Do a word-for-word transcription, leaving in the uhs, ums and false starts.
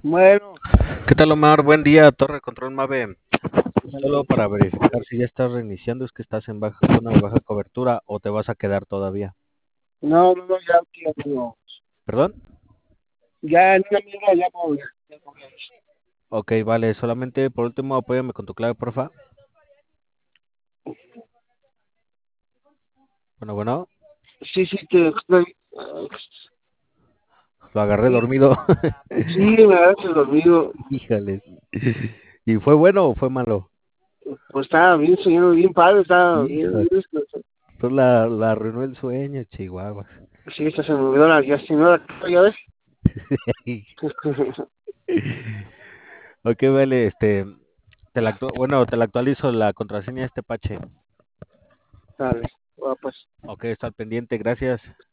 Bueno, ¿Qué tal, Omar? Buen día, Torre Control Mave. Solo bueno, para verificar si ya estás reiniciando, es que estás en baja zona de baja cobertura o te vas a quedar todavía. no, no, no, ya, ya, no. ¿Perdón? Ya en una mierda ya puedo, ya puedo ir. Ok, vale, solamente por último apóyame con tu clave, porfa. Bueno, bueno, Sí, sí, te estoy, eh, lo agarré sí, dormido. sí, me agarraste dormido. Híjole. ¿Y fue bueno o fue malo? Pues estaba bien soñando, bien padre, estaba bien, Híjole, bien descansado. pues la, la arruinó el sueño, Chihuahua. Sí, esta se me olvidó la, ya se me olvidó la, ya ves. Ok, vale, este, te la actu- bueno, te la actualizo la contraseña de este pache. Dale, va, pues. Ok, está al pendiente, gracias.